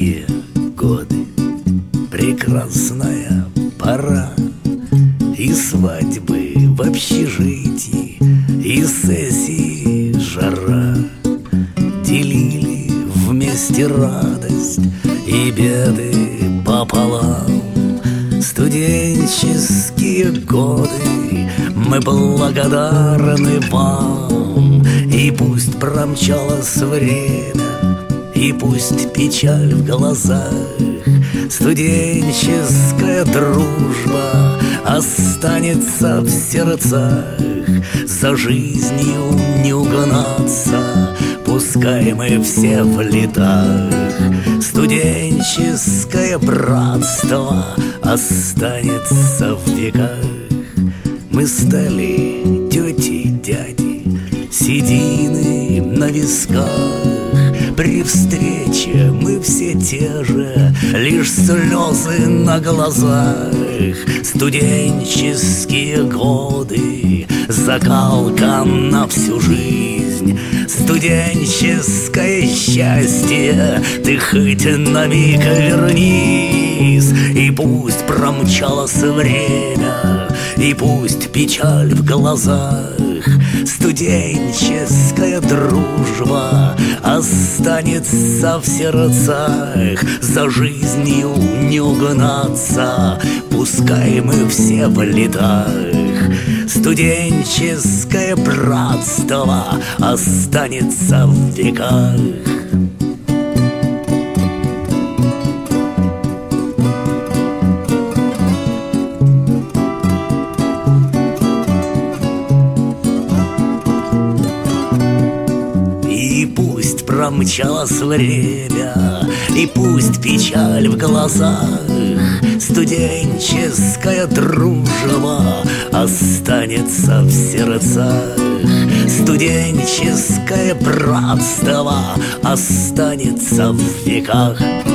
студенческие годы, прекрасная пора. И свадьбы в общежитии, и сессии жара. Делили вместе радость и беды пополам. Студенческие годы, мы благодарны вам. И пусть промчалось время, и пусть печаль в глазах, студенческая дружба останется в сердцах. За жизнью не угнаться, пускай мы все в летах. Студенческое братство останется в веках. Мы стали тети, дяди, седины на висках. При встрече мы все те же, лишь слезы на глазах. Студенческие годы, закалка на всю жизнь. Студенческое счастье, ты хоть на миг вернись. И пусть промчалось время, и пусть печаль в глазах, студенческая дружба останется в сердцах. За жизнью не угнаться, пускай мы все в летах. Студенческое братство останется в веках. И пусть промчалось время, и пусть печаль в глазах, студенческая дружба останется в сердцах. Студенческое братство останется в веках.